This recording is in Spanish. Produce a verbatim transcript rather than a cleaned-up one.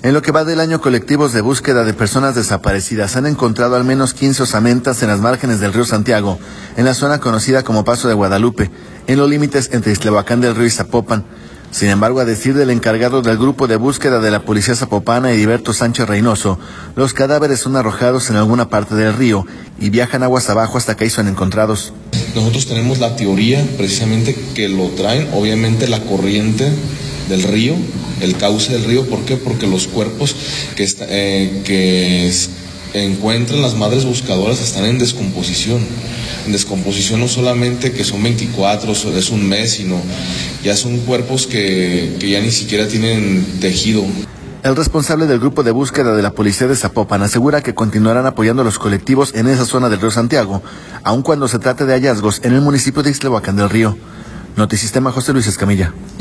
En lo que va del año, colectivos de búsqueda de personas desaparecidas han encontrado al menos quince osamentas en las márgenes del río Santiago, en la zona conocida como Paso de Guadalupe, en los límites entre Ixtlahuacán del Río y Zapopan. Sin embargo, a decir del encargado del grupo de búsqueda de la policía zapopana, Heriberto Sánchez Reynoso, los cadáveres son arrojados en alguna parte del río y viajan aguas abajo hasta que ahí son encontrados. Nosotros tenemos la teoría precisamente que lo traen, obviamente, la corriente del río, el cauce del río. ¿Por qué? Porque los cuerpos que, está, eh, que es, encuentran las madres buscadoras están en descomposición. En descomposición no solamente que son veinticuatro, es un mes, sino ya son cuerpos que, que ya ni siquiera tienen tejido. El responsable del grupo de búsqueda de la policía de Zapopan asegura que continuarán apoyando a los colectivos en esa zona del río Santiago, aun cuando se trate de hallazgos en el municipio de Ixtlahuacán del Río. Notisistema, José Luis Escamilla.